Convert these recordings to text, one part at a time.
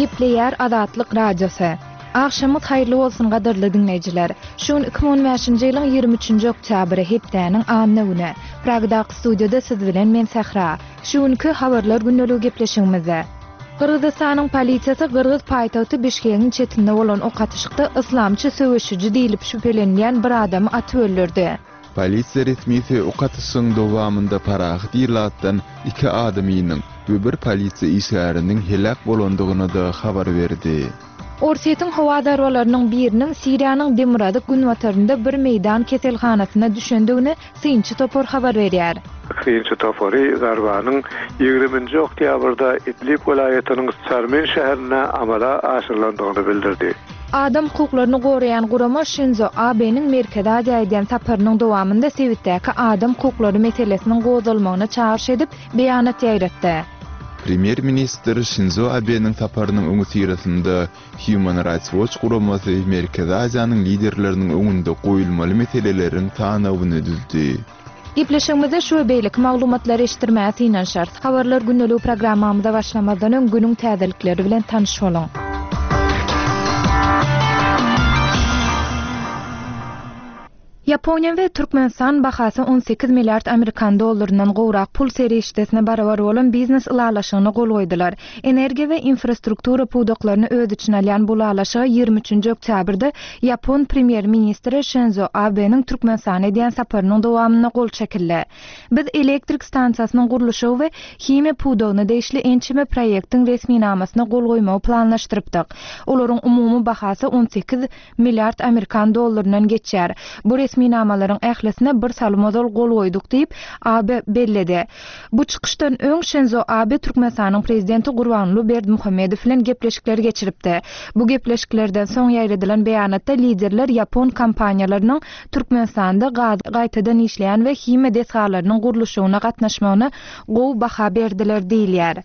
Gepleyer Adatlyk Radiosu. Akşamyz haýyrly bolsun gadarly dinleýijiler. Şuň 2015-nji ýylyň 23-nji oktýabry hepdäniň anyny güni. Pragdaky studiýada siz bilen men Sahra. Şuňky habarlar gündälik gepleşigimizde. Kırgızstanyň polisiýasy Kırgız paýtagty Bişkegiň çetinde bolan ok atışykda islamçy söwüşçü diýilip şüphelenýän bir adamy atyp öldürdi. Polisiýa resmisi ok atyşynyň dowamynda parahat ýylatdan 2 adamynyň we bir polisiýa işgäriniň helak bolandygyny da habar berdi. Orsiýetiň hawadararynyň biriniň Siriýanyň Demirady günwatarynda bir meýdan keselhanasyna düşendigini Synçy Topor habar berýär. Synçy Topori Zarbanyň 20-nji oktýabrda Idlib welaýatynyň Sarmen şäherine amala aşyrylandygyny bildirdi. Adam hukuklaryny gorayan gurama Shinzo Abe'nin Merkeze Aýdan saparynyň dowamynda Sewitdäki adam hukuklary meselesiniň gozulmagyna çağrış edip beýanat ýaýratdy. Premier Minister Shinzo Abe'nin saparynyň öňü sirasynda Human Rights Watch guramasy Merkeze Aýdanyň liderleriniň öňünde goýulmaly meselelerin tanawyny düzdi. Gepleşigimizde şu beýlik maglumatlary eşitdirmäsi inen şart. Habarlar gündelik programmamyzda başlamazdan öň günüň täzelikleri bilen tanyş bolun. Yaponiya we Türkmenistan bahasy 18 milliard Amerikan dollarynyň gowrak pul serişdesine barabar bolan biznes ulalaşygyny gol goýdylar. Energiýa we infrastruktura pudoklaryny öz içine alýan bu ulalaşyga 23-nji oktýabrda Yapon premier ministri Shinzo Abe'nin Türkmenistana diýen saparynyň dowamyna gol çekildi. Biz elektrik stansiýasynyň guruluşy we hime pudogyny deýişli ençime proýektiň resminamasyna gol goýmagy planlaşdyrypdyk. Olaryň umumy bahasy 18 milliard Amerikan dollarynyň geçýär. Bu minamalaryň ählisine bir salmozol gol goýduk diýip AB belledi. Bu çykyşdan öň Shinzo Abe Türkmenistanyň prezidenti Gurbanly Berdimuhammedow bilen gepleşikler geçiripdi. Bu gepleşiklerden soň ýaýradylan beýanatda liderler Yapon kompaniýalarynyň Türkmenistanda gaýtadan işleýän we hime desgalarynyň guruluşyna gatnaşmagyna gowy baha berdiler diýilýär.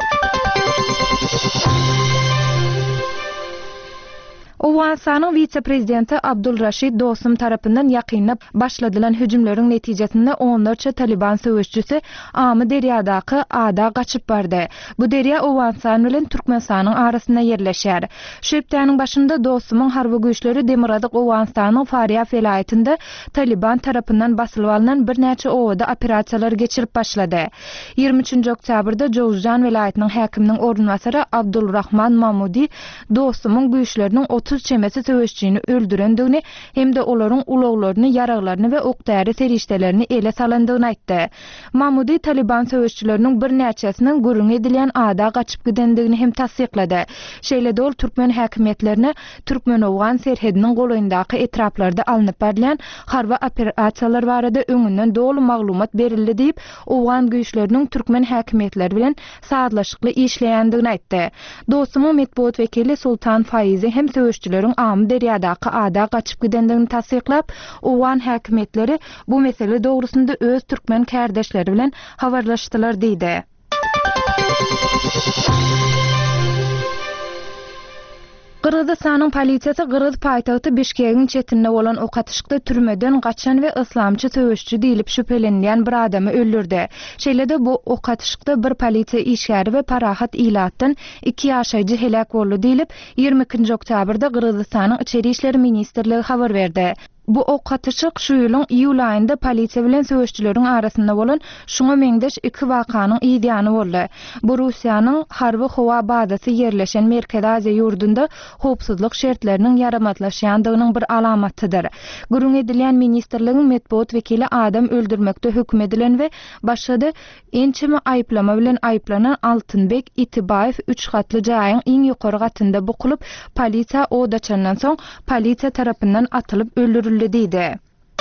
Owganistanyň vice-prezidenti Abdulraşid Dostum tarapyndan ýakynlap başladylan hüjümleriň netijesinde onlarça Taliban söwüşçüsi Amy Deryadaky ada gaçyp bardy. Bu derya Owganistan bilen Türkmenistanyň arasynda ýerleşýär. Şu hepdäniň başynda Dostumyň harby güýçleri Demirady Owganistanyň Faryab welaýatynda Taliban tarapyndan basylyp alynan bir näçe owada operasiýalar geçirip başlady. 23-nji oktýabrda Jowzjan welaýatynyň häkiminiň ornwasary Abdulrahman Mahmudi Dostumyň güýçleriniň 30 çemesi söwüşçüni öldürendigini hem de olaryň ulaglaryny, yaraglaryny we okdary serişdelerini ele salandygyny aýtdy. Mahmudi Taliban söwüşçüleriniň bir näçesiniň gürrüň edilýän ada gaçyp gidendigini hem tasdiklady. Şeýle ol Türkmen häkimetlerine Türkmen-Owgan serhediniň goýundaky etraplarda alınıp barýan harby operasiýalar barada öňünden dolu maglumat berildi diýip Owgan güýçleriniň Türkmen häkimetleri bilen saatlaşykly işleýändigini aýtdy. Dostumyň medeniýet wekili Sultan Faizi hem söwüşçüleriň Amy Deryadaky ada gaçyp gidendigini tasdiklap, Owgan häkimetleri bu mesele dogrusynda öz türkmen kardeşleri bilen habarlaşdylar diýdi. Kırgızstanyň polisiýasy Kırgız paýtagty Bişkegiň çetinde bolan ok atışykda türmeden gaçan we islamçy söwüşçü diýilip şüphelenýän bir adamy öldürdi. Şeýle-de bu ok atışykda bir polisiýa işgäri we parahat ýylatdan 2 ýaşaýjy helak boldy diýilip 22-nji oktýabrda Kırgızstanyň Içeri işleri ministrligi habar berdi. Bu ok atışyk şu ýylyň iýul aýynda polisiýa bilen söwüşçüleriň arasynda bolan şuňa meňdeş 2 wakanyň ýygyny boldy. Bu Russiýanyň harby howa bazasy ýerleşen Merkeze Aýdany ýurdunda howpsuzlyk şertleriniň ýaramatlaşýandygynyň bir alamatydyr. Gürrüň edilýän ministrligiň medeniýet wekili adam öldürmekde hüküm edilen we başga ençime aýplama bilen aýplanan Altynbek Itibayew 3 gatly jaýyň iň ýokary gatynda bukulyp polisiýa oda çandan soň polisiýa tarapyndan atylyp öldürildi diýdi.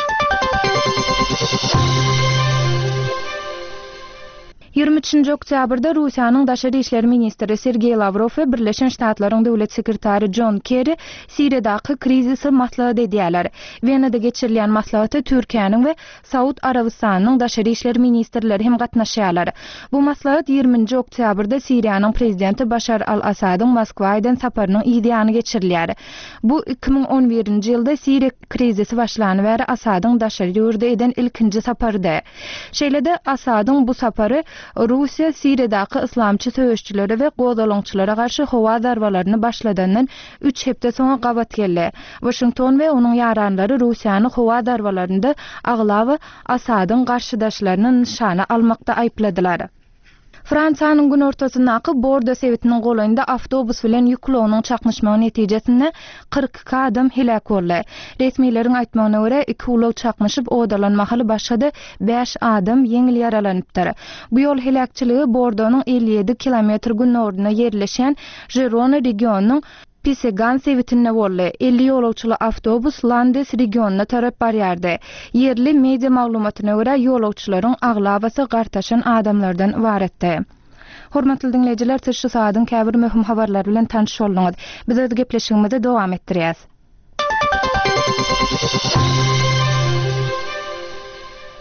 23-nji oktýabrda Russiýanyň Daşary işleri ministri Sergey Lavrov we Birleşen Ştatlaryň döwlet sekretary John Kerry Siriýadaky krizisi maslahat edýärler. Wenada geçirilýän maslahatda Türkiýanyň we Saud Arabistanyň Daşary işleri ministrleri hem gatnaşýarlar. Bu maslahat 20-nji oktýabrda Siriýanyň prezidenti Başar al-Asadyň Moskwadan saparynyň ýygyny geçirilýär. Bu 2011-nji ýylda Siriýa krizisi başlanyp bäri Asadyň Daşary ýurda eden ilkinji saparydy. Şeýle-de Asadyň bu sapary Russiya Siriýadaky islamçy söýüşçülere we gozalançylara garşy howa zarbalaryny başladandan 3 hepde soňra gabat geldi. Washington we onuň ýaranlary Russiýany howa zarbalarynda aglawy Asadyň garşydaşlaryny nişana almakda aýpladylar. Fransanyň gün ortasyndaky Bordo sewitiniň golanynda awtobus bilen ýüklewiniň çaknyşmagy netijesinde 42 adam helak boldy. Resmiýetlerin aýtmagyna görä 2 ulag çaknyşyp odalanmaly başlady, 5 adam yeňil yaralanypdyr. Bu ýol helakçyligi Bordo'nyň 57 kilometr günnorduna ýerleşen Gironde regionunyň Pisegan sewitinde boldy. 50 ýolagçyly awtobus Landes regionuna tarap barýardy. Yerli media maglumatyna görä ýolagçylaryň aglabasy gartaşan adamlardan ibaretdi. Hormatly dinleýijiler, şu saatyň käbir möhüm habarlar bilen tanış boldyňyz. Biz öz gepleşigimizi dowam etdirýäs.